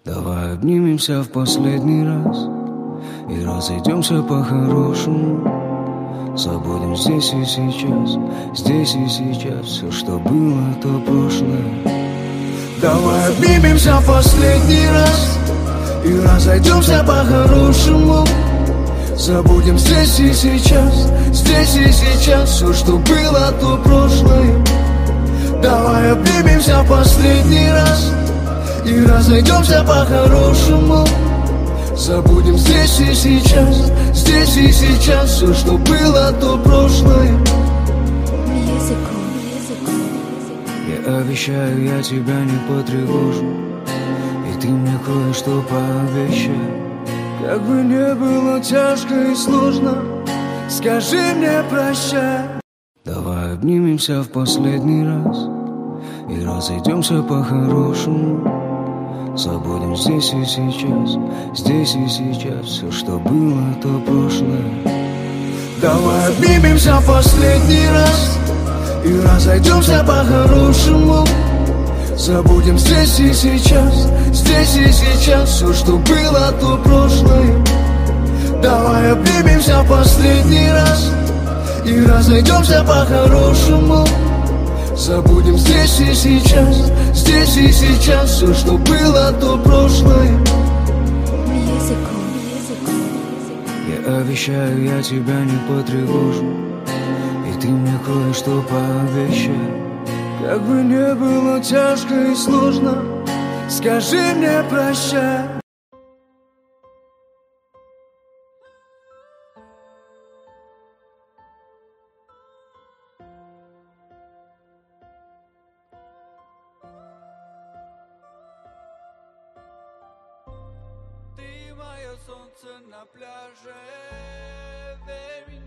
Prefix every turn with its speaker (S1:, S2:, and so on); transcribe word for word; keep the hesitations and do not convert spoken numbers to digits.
S1: Давай обнимемся в последний раз и разойдемся по-хорошему. Забудем здесь и сейчас, здесь и сейчас все, что было, то прошлое. Давай обнимемся в последний раз и разойдемся по-хорошему. Забудем здесь и сейчас, здесь и сейчас все, что было, то прошлое. Давай обнимемся в последний раз и разойдемся по-хорошему. Забудем здесь и сейчас, здесь и сейчас все, что было, то прошлое. Я обещаю, я тебя не потревожу, и ты мне кое-что пообещай. Как бы не было тяжко и сложно, скажи мне прощай. Давай обнимемся в последний раз и разойдемся по-хорошему. Забудем здесь и сейчас, здесь и сейчас все, что было, то прошлое. Давай обнимемся в последний раз и разойдемся по-хорошему. Забудем здесь и сейчас, здесь и сейчас все, что было, то прошлое. Давай обнимемся в последний раз и разойдемся по-хорошему. Забудем здесь и сейчас, здесь и сейчас все, что было, то прошлое. Я обещаю, я тебя не потревожу, и ты мне кое-что пообещай. Как бы не было тяжко и сложно, скажи мне прощай.
S2: Ты мое солнце на пляже, верь мне.